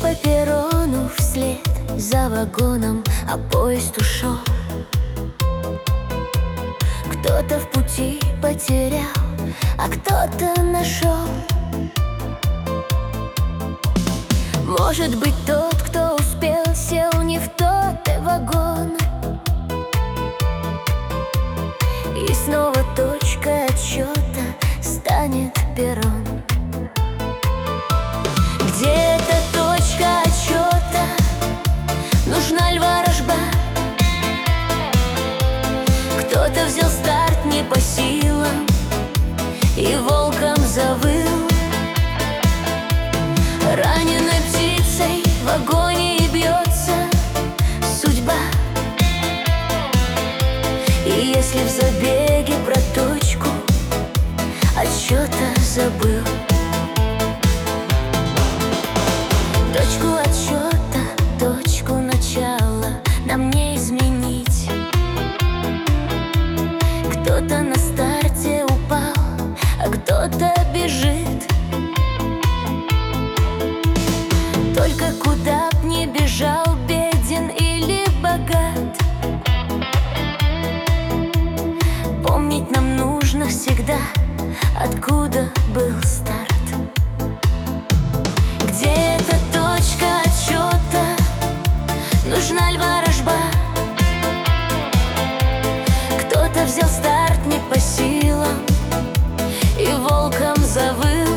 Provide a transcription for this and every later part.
по перрону вслед за вагоном, а поезд ушел. Кто-то в пути потерял, а кто-то нашел. Может быть, тот, кто успел, сел не в тот вагон. И снова точкой отсчета станет перрон. Где эта точка отсчета? Нужна ли ворожба? Кто-то взял старт не по силам и волком завыл. Раненой птицей в агонии бьется судьба. И если в забеге про точку отсчета забыл, точку отсчета, точку начала нам не изменить. Кто-то на старте упал, а кто-то бежит. Только куда б ни бежал, беден или богат, помнить нам нужно всегда, откуда был старт. Где эта точка отсчета? Нужна ли ворожба? Кто-то взял старт не по силам и волком завыл.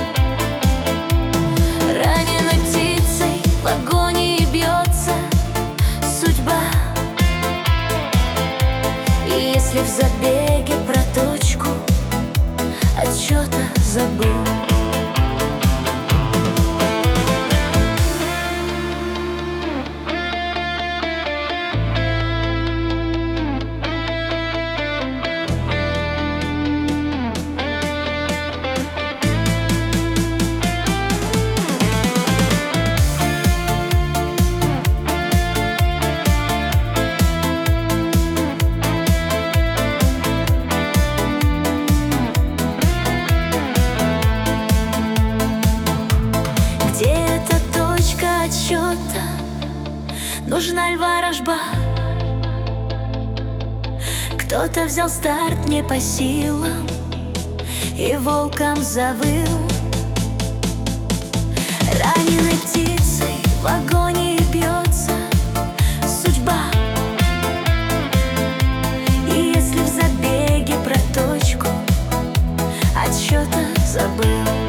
Раненой птицей в агонии бьется судьба. И если в забеге про точку отсчета забыл, нужна ли ворожба? Кто-то взял старт не по силам и волком завыл. Раненой птицей в агонии бьется судьба. И если в забеге про точку отсчета забыл,